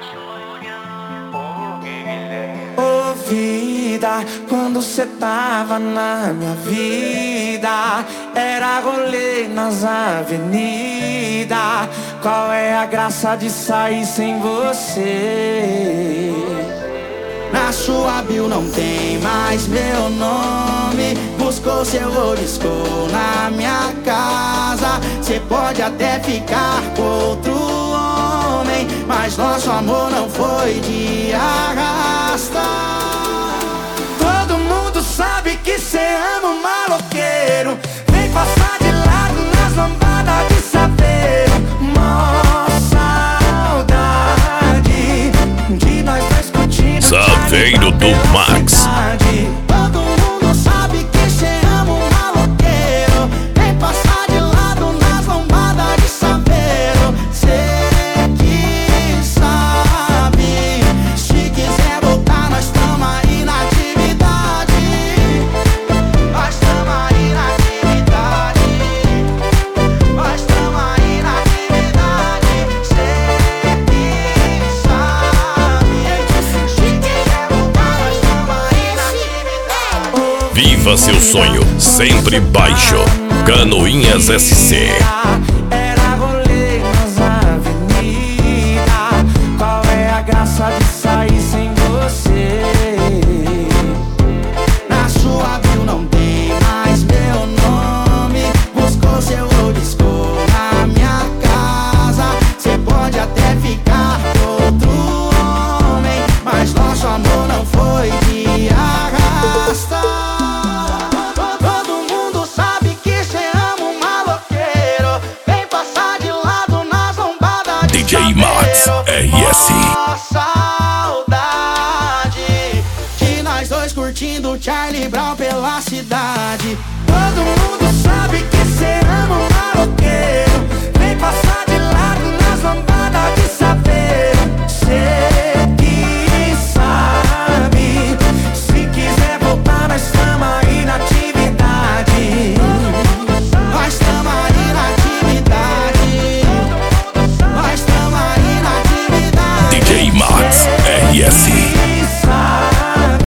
Ô vida, quando cê tava na minha vida, era rolê nas avenidas. Qual é a graça de sair sem você? Na sua bio não tem mais meu nome. Buscou seu discou na minha casa. Cê pode até ficar com outro homem, mas nosso amor não foi de arrasta. Todo mundo sabe que cê ama um maloqueiro. Vem passar de lado nas lambadas de saveiro. Mó saudade de nós dois curtindo Saveiro do Max. Todo mundo sabe que cê ama um maloqueiro. Vem passar de lado nas lombadas de saveiro. Cê que sabe, se quiser voltar nós tamo aí na atividade. Nós tamo aí na atividade. Nós tamo aí na atividade. Cê que sabe, se quiser voltar nós tamo aí na atividade. Viva seu sonho, sempre baixo. Canoinhas SC. Era rolê nas avenidas. Qual é a graça de sair sem você? Na sua bio não tem mais meu nome. Buscou seu discou na minha casa. Cê pode até ficar com outro homem, mas nosso amor não foi de arrasta. Todo mundo sabe que cê ama um maloqueiro. Vem passar de lado nas lombadas de DJ Max RS. Mó saudade de nós dois curtindo Charlie Brown pela cidade. Todo mundo sabe que cê ama um maloqueiro. Vem passar de